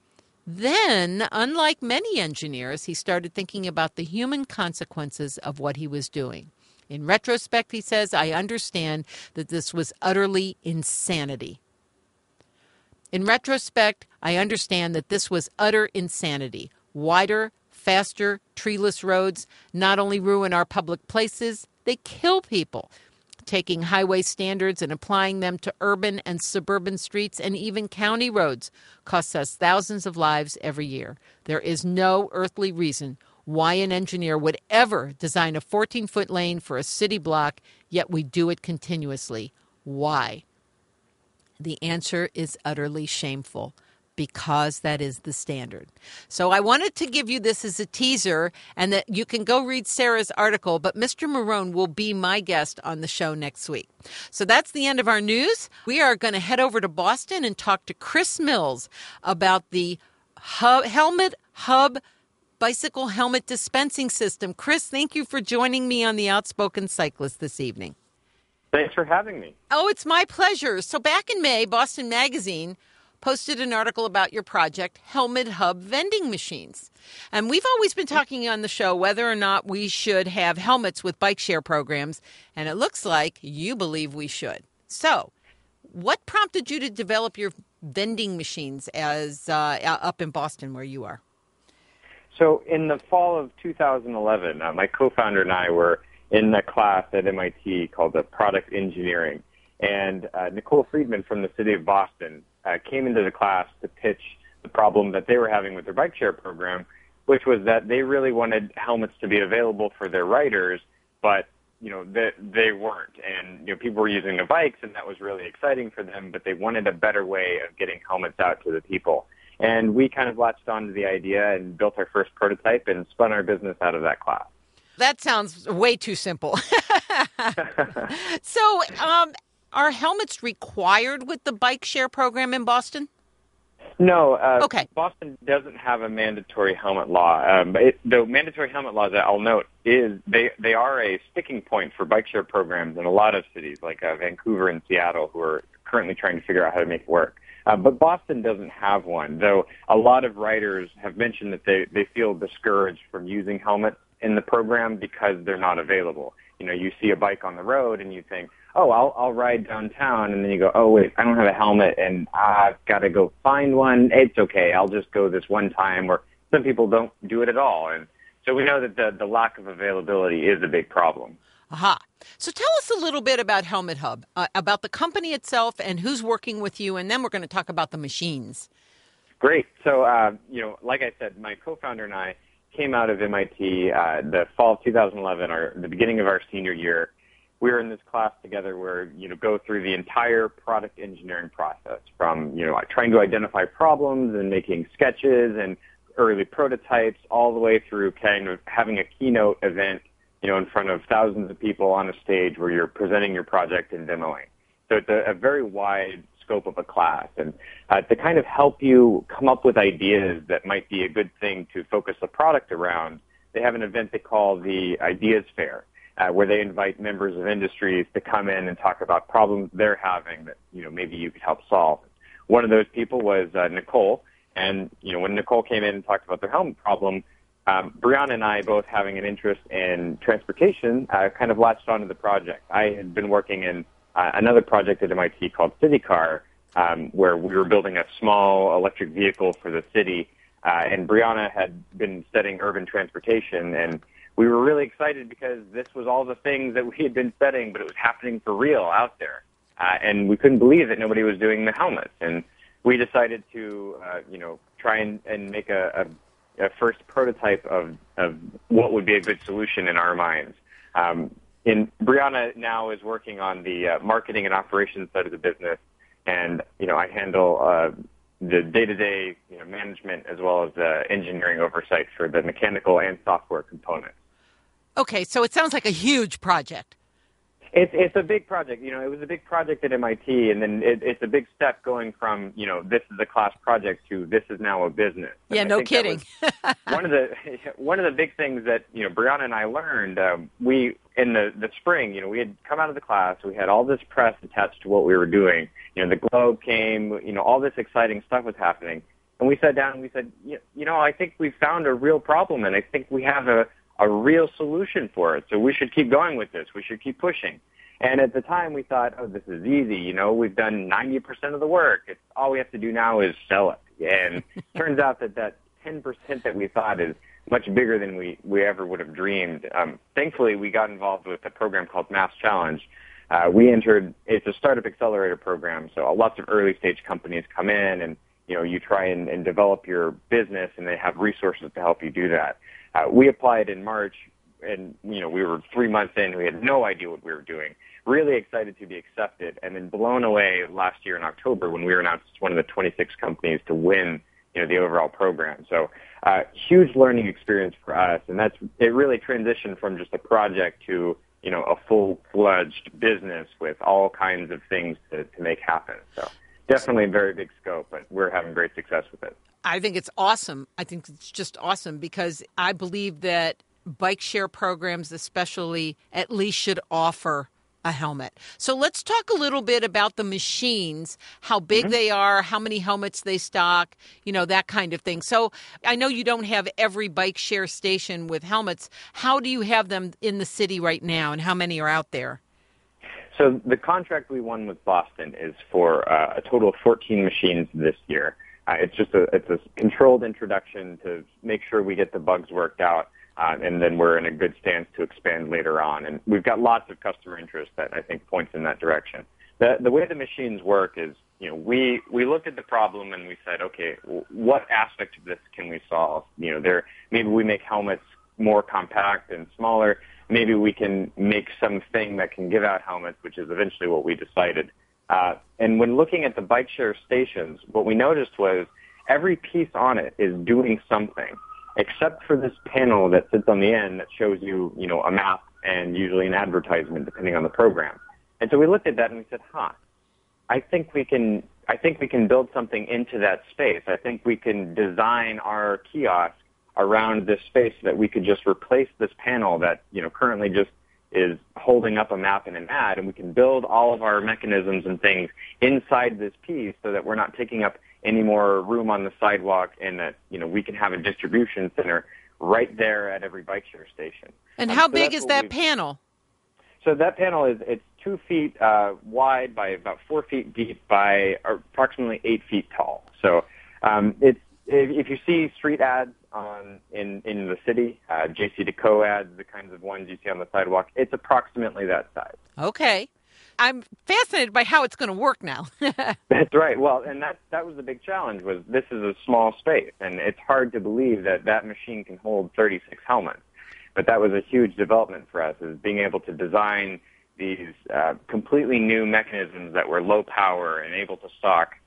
Then, unlike many engineers, he started thinking about the human consequences of what he was doing. In retrospect, he says, I understand that this was utterly insanity. In retrospect, I understand that this was utter insanity. Wider, faster, treeless roads not only ruin our public places, they kill people. Taking highway standards and applying them to urban and suburban streets and even county roads costs us thousands of lives every year. There is no earthly reason why an engineer would ever design a 14-foot lane for a city block, yet we do it continuously. Why? The answer is utterly shameful. Because that is the standard. So I wanted to give you this as a teaser, and that you can go read Sarah's article, but Mr. Marone will be my guest on the show next week. So that's the end of our news. We are going to head over to Boston and talk to Chris Mills about the Helmet Hub bicycle helmet dispensing system. Chris, thank you for joining me on The Outspoken Cyclist this evening. Thanks for having me. Oh, it's my pleasure. So back in May, Boston Magazine posted an article about your project, Helmet Hub vending machines. And we've always been talking on the show whether or not we should have helmets with bike share programs, and it looks like you believe we should. So what prompted you to develop your vending machines as up in Boston where you are? So in the fall of 2011, my co-founder and I were in a class at MIT called the Product Engineering. And Nicole Friedman from the city of Boston came into the class to pitch the problem that they were having with their bike share program, which was that they really wanted helmets to be available for their riders, but they weren't. And people were using their bikes, and that was really exciting for them, but they wanted a better way of getting helmets out to the people. And we kind of latched onto the idea and built our first prototype and spun our business out of that class. That sounds way too simple. So, are helmets required with the bike share program in Boston? No. Okay. Boston doesn't have a mandatory helmet law. The mandatory helmet laws, I'll note, is they are a sticking point for bike share programs in a lot of cities, like Vancouver and Seattle, who are currently trying to figure out how to make it work. But Boston doesn't have one, though a lot of riders have mentioned that they feel discouraged from using helmets in the program because they're not available. You see a bike on the road and you think, oh, I'll ride downtown, and then you go, oh, wait, I don't have a helmet, and I've got to go find one. It's okay, I'll just go this one time, or some people don't do it at all. And so we know that the lack of availability is a big problem. Aha. So tell us a little bit about Helmet Hub, about the company itself and who's working with you, and then we're going to talk about the machines. Great. So, like I said, my co-founder and I came out of MIT the fall of 2011, the beginning of our senior year. We were in this class together where, go through the entire product engineering process from, trying to identify problems and making sketches and early prototypes all the way through kind of having a keynote event, in front of thousands of people on a stage where you're presenting your project and demoing. So it's a very wide scope of a class. And to kind of help you come up with ideas that might be a good thing to focus the product around, they have an event they call the Ideas Fair, where they invite members of industries to come in and talk about problems they're having that, maybe you could help solve. One of those people was Nicole. And, when Nicole came in and talked about their helmet problem, Brianna and I, both having an interest in transportation, kind of latched onto the project. I had been working in another project at MIT called CityCar, where we were building a small electric vehicle for the city, and Brianna had been studying urban transportation, and we were really excited because this was all the things that we had been studying, but it was happening for real out there, and we couldn't believe that nobody was doing the helmets, and we decided to, try and make a first prototype of what would be a good solution in our minds. Brianna now is working on the marketing and operations side of the business, and I handle the day-to-day management as well as the engineering oversight for the mechanical and software components. Okay, so it sounds like a huge project. It's a big project. It was a big project at MIT, and then it's a big step going from, this is a class project to this is now a business. Yeah, no kidding. one of the big things that, Brianna and I learned, we, in the spring, we had come out of the class, we had all this press attached to what we were doing. The Globe came, all this exciting stuff was happening. And we sat down and we said, I think we found a real problem, and I think we have a real solution for it. So we should keep going with this. We should keep pushing. And at the time we thought, oh, this is easy. We've done 90% of the work. All we have to do now is sell it. And turns out that 10% that we thought is much bigger than we ever would have dreamed. Thankfully, we got involved with a program called Mass Challenge. It's a startup accelerator program. So lots of early stage companies come in and, you try and develop your business, and they have resources to help you do that. We applied in March, and, we were 3 months in. We had no idea what we were doing. Really excited to be accepted, and then blown away last year in October when we were announced as one of the 26 companies to win, the overall program. So huge learning experience for us, and it really transitioned from just a project to, a full-fledged business with all kinds of things to make happen. So definitely a very big scope, but we're having great success with it. I think it's awesome. I think it's just awesome because I believe that bike share programs especially at least should offer a helmet. So let's talk a little bit about the machines, how big they are, how many helmets they stock, that kind of thing. So I know you don't have every bike share station with helmets. How do you have them in the city right now, and how many are out there? So the contract we won with Boston is for a total of 14 machines this year. It's a controlled introduction to make sure we get the bugs worked out, and then we're in a good stance to expand later on. And we've got lots of customer interest that I think points in that direction. The way the machines work is, we looked at the problem and we said, okay, what aspect of this can we solve? Maybe we make helmets more compact and smaller. Maybe we can make something that can give out helmets, which is eventually what we decided. And when looking at the bike share stations, what we noticed was every piece on it is doing something, except for this panel that sits on the end that shows you, a map and usually an advertisement, depending on the program. And so we looked at that and we said, I think we can build something into that space. I think we can design our kiosk around this space so that we could just replace this panel that, currently just is holding up a map and an ad, and we can build all of our mechanisms and things inside this piece so that we're not taking up any more room on the sidewalk, and that, we can have a distribution center right there at every bike share station. And how big is that panel? So that panel it's 2 feet wide by about 4 feet deep by approximately 8 feet tall. So if you see street ads in the city, JCDecaux ads, the kinds of ones you see on the sidewalk, it's approximately that size. Okay. I'm fascinated by how it's going to work now. That's right. Well, and that was the big challenge, was this is a small space, and it's hard to believe that machine can hold 36 helmets. But that was a huge development for us, is being able to design these completely new mechanisms that were low power and able to stock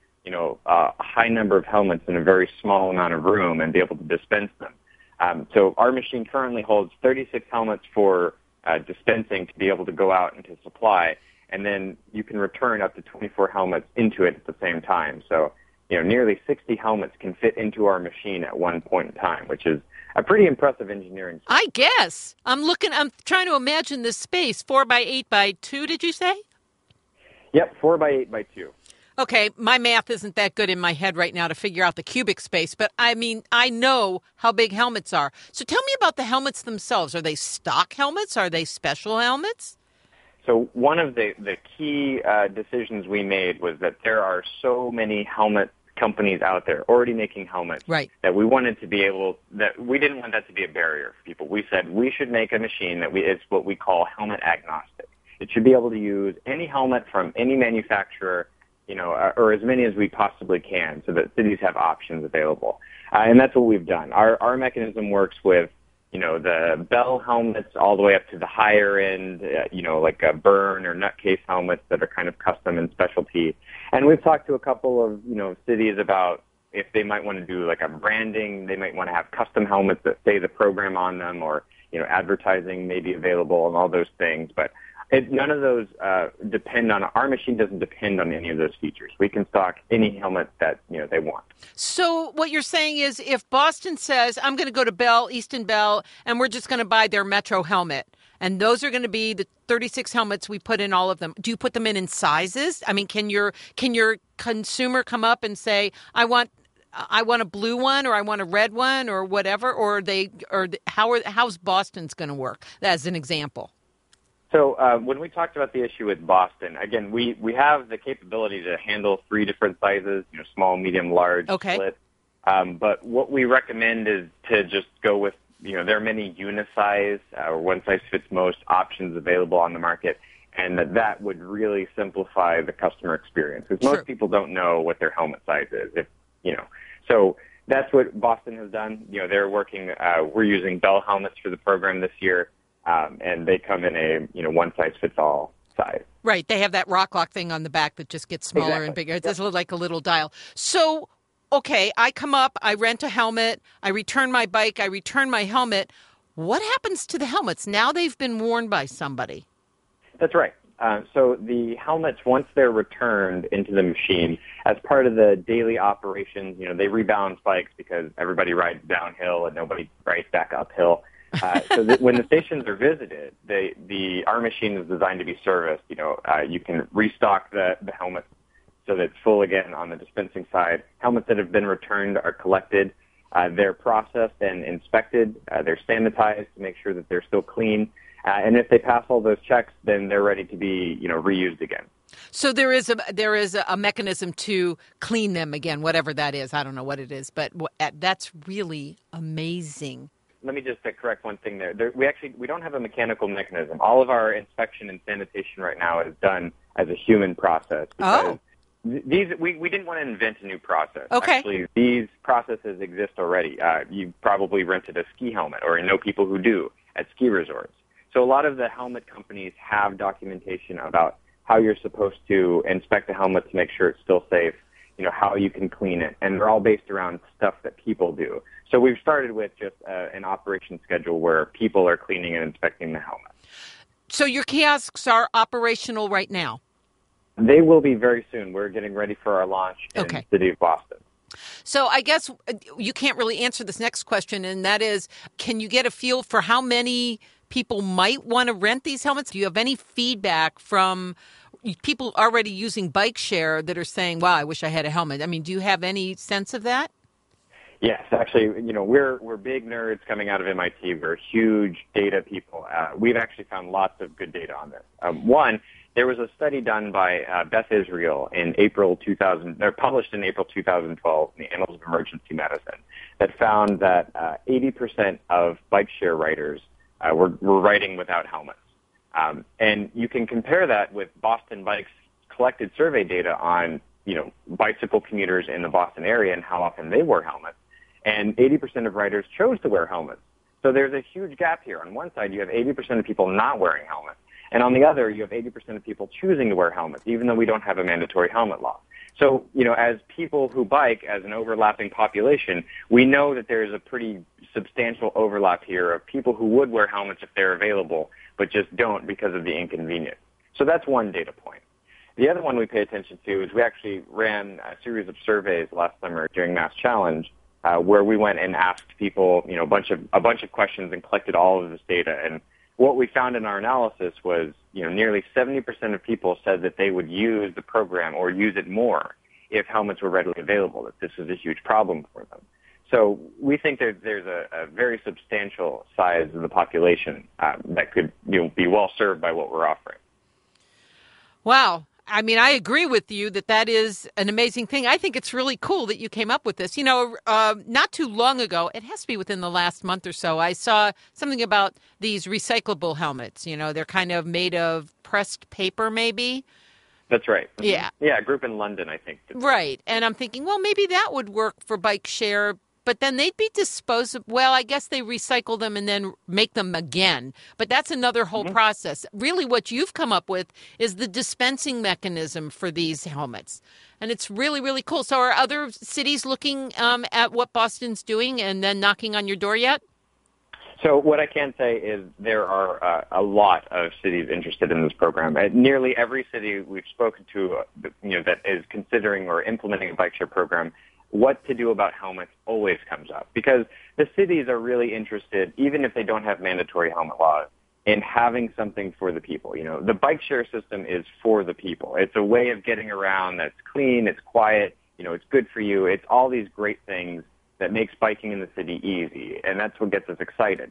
a high number of helmets in a very small amount of room and be able to dispense them. So our machine currently holds 36 helmets for dispensing to be able to go out into supply, and then you can return up to 24 helmets into it at the same time. So, nearly 60 helmets can fit into our machine at one point in time, which is a pretty impressive engineering. I guess. I'm trying to imagine this space, 4 by 8 by 2, did you say? Yep, 4 by 8 by 2. Okay, my math isn't that good in my head right now to figure out the cubic space, but I know how big helmets are. So tell me about the helmets themselves. Are they stock helmets? Are they special helmets? So one of the key decisions we made was that there are so many helmet companies out there already making helmets, right, that we wanted to be that we didn't want that to be a barrier for people. We said we should make a machine it's what we call helmet agnostic. It should be able to use any helmet from any manufacturer, or as many as we possibly can, so that cities have options available. And that's what we've done. Our mechanism works with, the Bell helmets all the way up to the higher end, like a Burn or Nutcase helmets that are kind of custom and specialty. And we've talked to a couple of, cities about if they might want to do like a branding, they might want to have custom helmets that say the program on them, or, advertising may be available and all those things. But none of those depend on, our machine doesn't depend on any of those features. We can stock any helmet that, they want. So what you're saying is if Boston says, I'm going to go to Bell, Easton Bell, and we're just going to buy their Metro helmet, and those are going to be the 36 helmets we put in all of them. Do you put them in sizes? I mean, can your consumer come up and say, I want a blue one, or I want a red one, or whatever, how's Boston's going to work, as an example? So when we talked about the issue with Boston, again, we have the capability to handle 3 different sizes, small, medium, large, okay, split. But what we recommend is to just go with, there are many unisize or one-size-fits-most options available on the market, and that would really simplify the customer experience, because most people don't know what their helmet size is. So that's what Boston has done. They're working. We're using Bell helmets for the program this year. And they come in a one-size-fits-all size. Right. They have that rock-lock thing on the back that just gets smaller and bigger. It's like a little dial. So, okay, I come up, I rent a helmet, I return my bike, I return my helmet. What happens to the helmets? Now they've been worn by somebody. That's right. So the helmets, once they're returned into the machine, as part of the daily operations, they rebalance bikes because everybody rides downhill and nobody rides back uphill. So that when the stations are visited, our machine is designed to be serviced. You can restock the helmets so that it's full again on the dispensing side. Helmets that have been returned are collected. They're processed and inspected. They're sanitized to make sure that they're still clean. And if they pass all those checks, then they're ready to be, reused again. So there is a mechanism to clean them again, whatever that is. I don't know what it is, but that's really amazing. Let me just correct one thing there. We don't have a mechanical mechanism. All of our inspection and sanitation right now is done as a human process. Because we didn't want to invent a new process. Okay. Actually, these processes exist already. You probably rented a ski helmet, or know people who do, at ski resorts. So a lot of the helmet companies have documentation about how you're supposed to inspect the helmet to make sure it's still safe, how you can clean it. And they're all based around stuff that people do. So we've started with just an operation schedule where people are cleaning and inspecting the helmet. So your kiosks are operational right now? They will be very soon. We're getting ready for our launch in the city of Boston. So I guess you can't really answer this next question, and that is, can you get a feel for how many people might want to rent these helmets? Do you have any feedback from people already using bike share that are saying, wow, I wish I had a helmet? I mean, do you have any sense of that? Yes, actually, we're big nerds coming out of MIT. We're huge data people. We've actually found lots of good data on this. One, there was a study done by Beth Israel in published in April 2012 in the Annals of Emergency Medicine, that found that 80% of bike share riders were riding without helmets. And you can compare that with Boston Bike's collected survey data on, bicycle commuters in the Boston area and how often they wore helmets. And 80% of riders chose to wear helmets. So there's a huge gap here. On one side, you have 80% of people not wearing helmets. And on the other, you have 80% of people choosing to wear helmets, even though we don't have a mandatory helmet law. So, as people who bike as an overlapping population, we know that there is a pretty substantial overlap here of people who would wear helmets if they're available, but just don't because of the inconvenience. So that's one data point. The other one we pay attention to is we actually ran a series of surveys last summer during Mass Challenge, where we went and asked people, a bunch of questions and collected all of this data. And what we found in our analysis was, nearly 70% of people said that they would use the program or use it more if helmets were readily available, that this was a huge problem for them. So we think that there's a very substantial size of the population that could be well served by what we're offering. Wow. I mean, I agree with you that is an amazing thing. I think it's really cool that you came up with this. Not too long ago, it has to be within the last month or so, I saw something about these recyclable helmets. They're kind of made of pressed paper, maybe. That's right. Mm-hmm. Yeah. Yeah, a group in London, I think. Right. And I'm thinking, well, maybe that would work for bike share, but then they'd be disposable. Well, I guess they recycle them and then make them again. But that's another whole process. Really, what you've come up with is the dispensing mechanism for these helmets. And it's really, really cool. So are other cities looking at what Boston's doing and then knocking on your door yet? So what I can say is there are a lot of cities interested in this program. Nearly every city we've spoken to, that is considering or implementing a bike share program, what to do about helmets always comes up, because the cities are really interested, even if they don't have mandatory helmet laws, in having something for the people. The bike share system is for the people. It's a way of getting around that's clean, it's quiet, it's good for you. It's all these great things that makes biking in the city easy, and that's what gets us excited.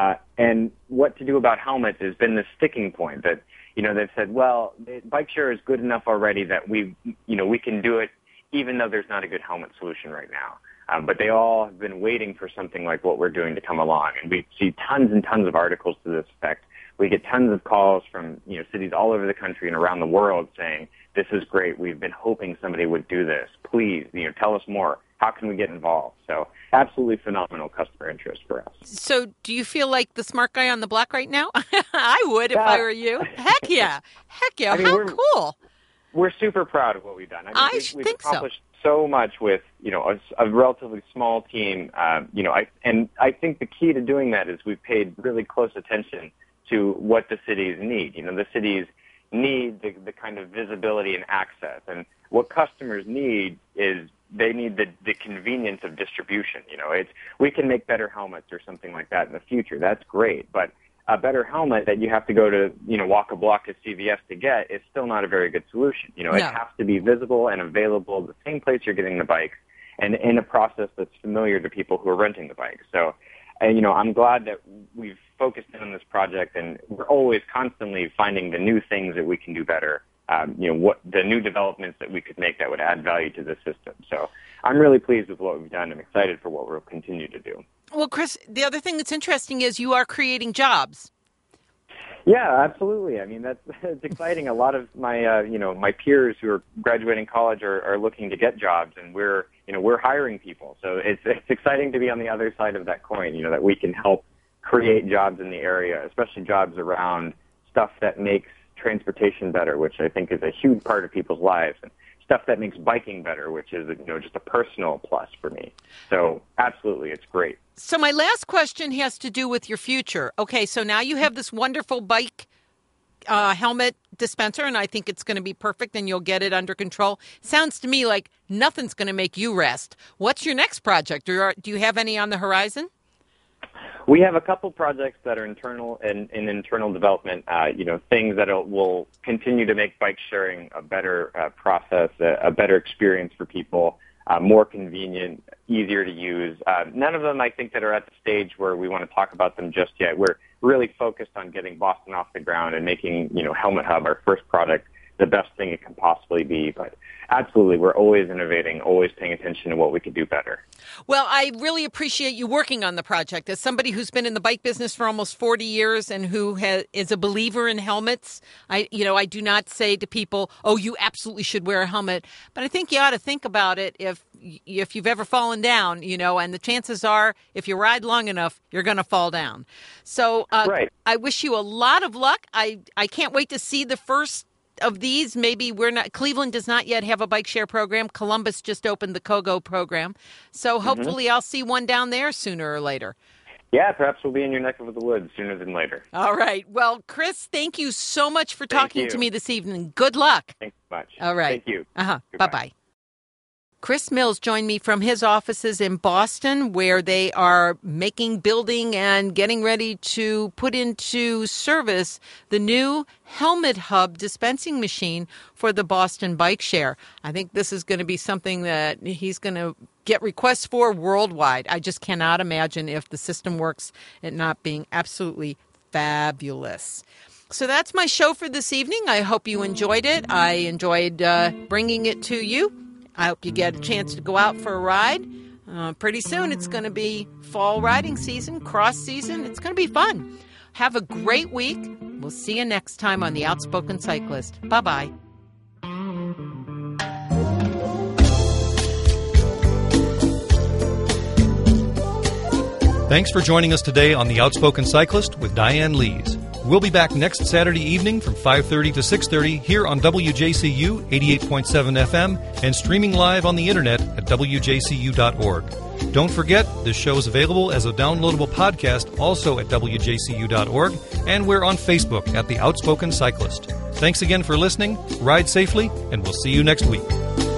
And what to do about helmets has been the sticking point that, they've said, well, bike share is good enough already that we can do it even though there's not a good helmet solution right now. But they all have been waiting for something like what we're doing to come along. And we see tons and tons of articles to this effect. We get tons of calls from, cities all over the country and around the world saying, this is great. We've been hoping somebody would do this. Please, tell us more. How can we get involved? So absolutely phenomenal customer interest for us. So do you feel like the smart guy on the block right now? I would if I were you. Heck yeah. Heck yeah. How cool. We're super proud of what we've done. We've accomplished so much with, a relatively small team. I think the key to doing that is we've paid really close attention to what the cities need. The cities need the kind of visibility and access. And what customers need is they need the convenience of distribution. We can make better helmets or something like that in the future. That's great, but a better helmet that you have to go to, walk a block to CVS to get is still not a very good solution. It has to be visible and available the same place you're getting the bikes, and in a process that's familiar to people who are renting the bikes. So, I'm glad that we've focused in on this project, and we're always constantly finding the new things that we can do better. What the new developments that we could make that would add value to the system. So I'm really pleased with what we've done. I'm excited for what we'll continue to do. Well, Chris, the other thing that's interesting is you are creating jobs. Yeah, absolutely. I mean, it's exciting. A lot of my, my peers who are graduating college are looking to get jobs, and we're hiring people. So it's exciting to be on the other side of that coin, that we can help create jobs in the area, especially jobs around stuff that makes transportation better, which I think is a huge part of people's lives, and stuff that makes biking better, which is just a personal plus for me. So absolutely, it's great. So my last question has to do with your future. Okay, so now you have this wonderful bike helmet dispenser, and I think it's going to be perfect, and you'll get it under control. Sounds to me like nothing's going to make you rest. What's your next project? Or do you have any on the horizon? We have a couple projects that are internal and in internal development, things that will continue to make bike sharing a better process, a better experience for people, more convenient, easier to use. None of them, I think, that are at the stage where we want to talk about them just yet. We're really focused on getting Boston off the ground and making, Helmet Hub, our first product, the best thing it can possibly be. But absolutely, we're always innovating, always paying attention to what we could do better. Well, I really appreciate you working on the project. As somebody who's been in the bike business for almost 40 years and who is a believer in helmets, I do not say to people, oh, you absolutely should wear a helmet. But I think you ought to think about it if you've ever fallen down, and the chances are if you ride long enough, you're going to fall down. So right. I wish you a lot of luck. I can't wait to see the first of these. Maybe Cleveland does not yet have a bike share program. Columbus just opened the KOGO program. So hopefully I'll see one down there sooner or later. Yeah, perhaps we'll be in your neck of the woods sooner than later. All right. Well, Chris, thank you so much for talking to me this evening. Good luck. Thanks so much. All right. Thank you. Bye-bye. Chris Mills joined me from his offices in Boston, where they are building, and getting ready to put into service the new Helmet Hub dispensing machine for the Boston Bike Share. I think this is going to be something that he's going to get requests for worldwide. I just cannot imagine, if the system works, it not being absolutely fabulous. So that's my show for this evening. I hope you enjoyed it. I enjoyed bringing it to you. I hope you get a chance to go out for a ride. Pretty soon it's going to be fall riding season, cross season. It's going to be fun. Have a great week. We'll see you next time on The Outspoken Cyclist. Bye-bye. Thanks for joining us today on The Outspoken Cyclist with Diane Lees. We'll be back next Saturday evening from 5:30 to 6:30 here on WJCU 88.7 FM and streaming live on the internet at WJCU.org. Don't forget, this show is available as a downloadable podcast also at WJCU.org, and we're on Facebook at The Outspoken Cyclist. Thanks again for listening, ride safely, and we'll see you next week.